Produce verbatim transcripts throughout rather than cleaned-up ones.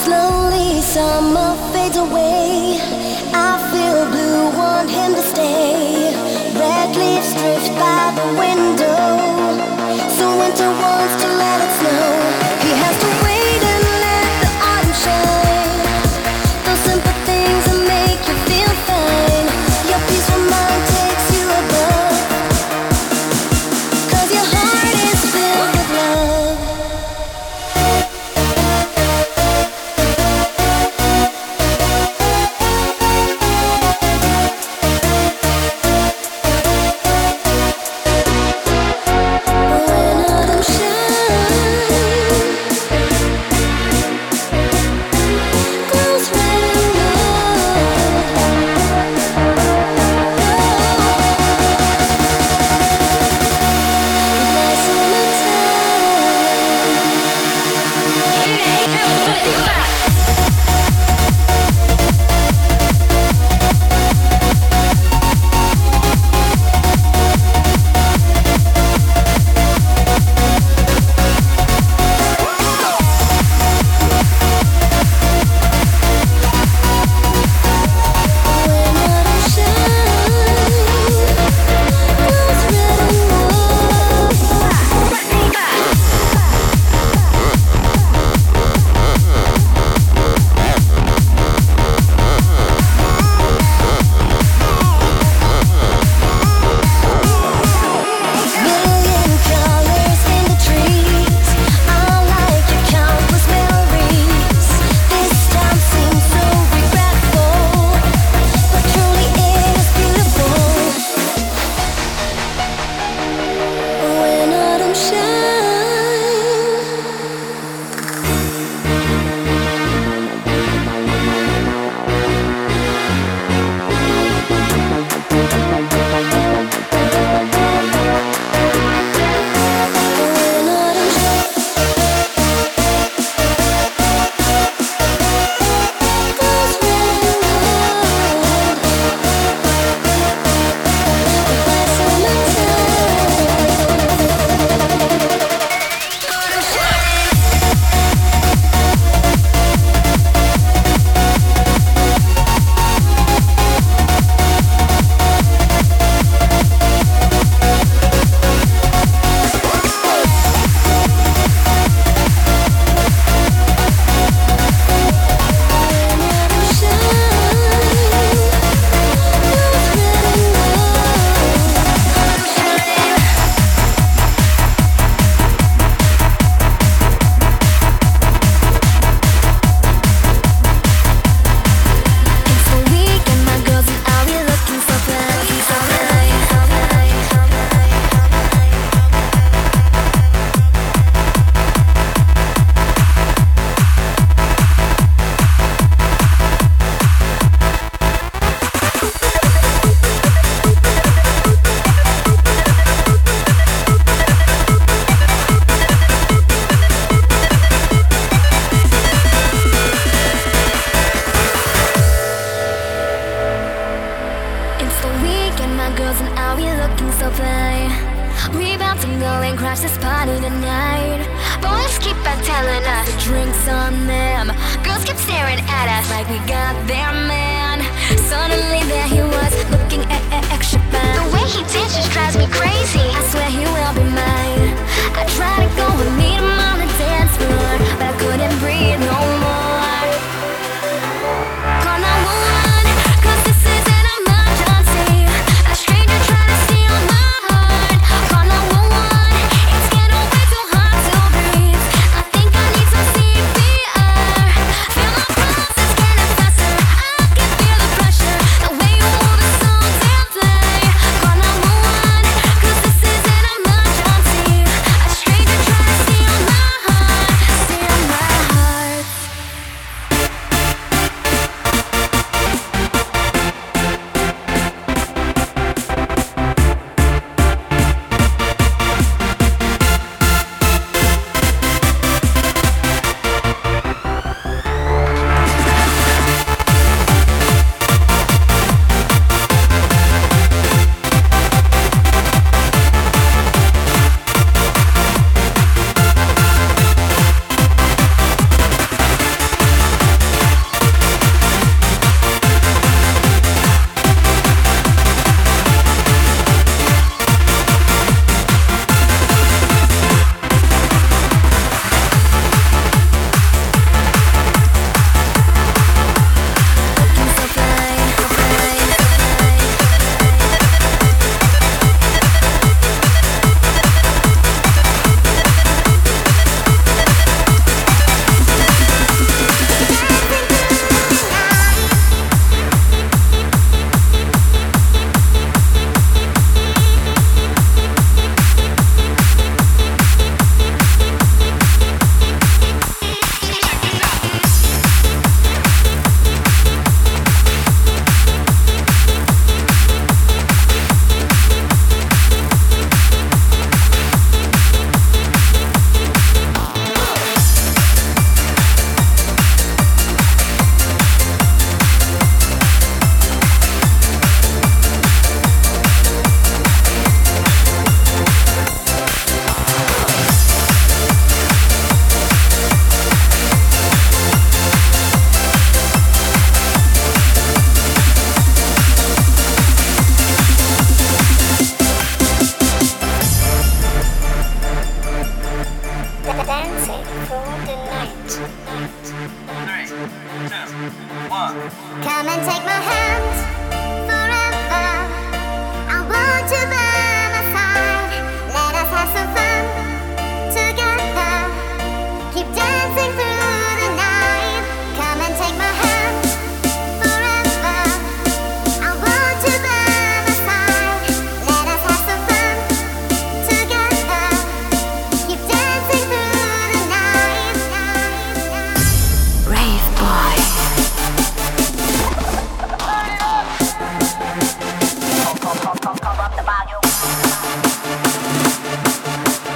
Slowly summer fades away. I feel blue, want him to stay. Red leaves drift by the window. So winter wants to let it snow. He has to wait and let the autumn shine. Those simple things that make you feel fine. Your peaceful mind takes you above. 'Cause your heart is filled with love. See through the night. Three, two, one. Come and take my hand forever. I want you by my side. Let us have some fun together. Keep dancing through the night. Come and take my hand forever. I want you by my side. Let us have some fun together. Keep dancing through the night. Rave boy. Pump up the volume.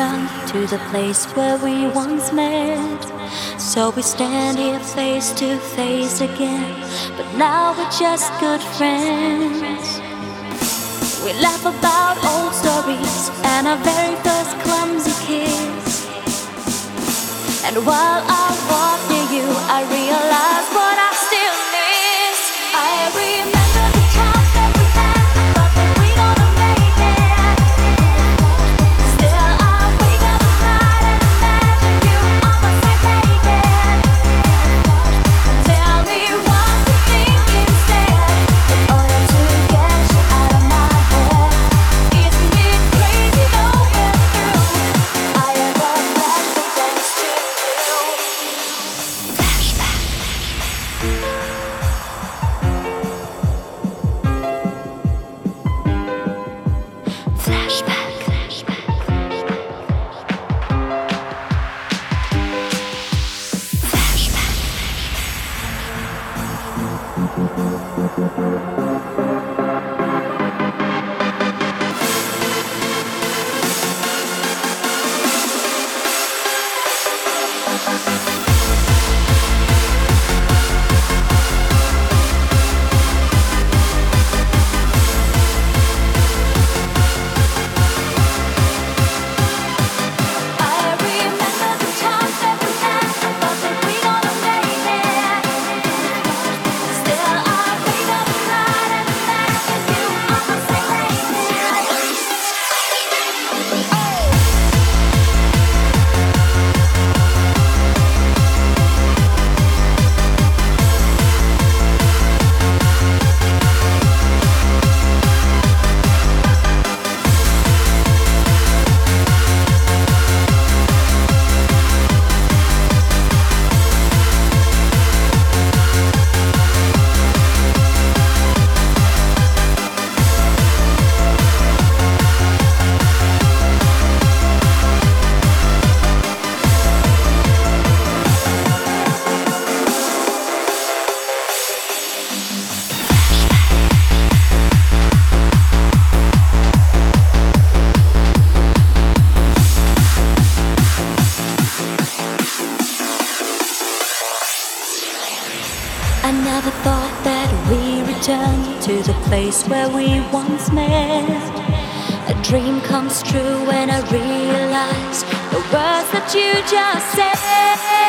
return to the place where we once met. So we stand here face to face again, but now we're just good friends. We laugh about old stories and our very first clumsy kiss. And while I walk near you, I realize what I still miss. I remember the times that we had, thought that we gonna make it. Still I wake up at night and imagine you on my side naked. Tell me what to think instead, in order to get you out of my head. Isn't it crazy going through? I have a flashback thanks to you. Flashback. Flashback. I remember the times that we had, thought that we gonna make it. Still I wake up at night and imagine you on my side naked. I never thought that we returned to the place where we once met. A dream comes true when I realize the words that you just said.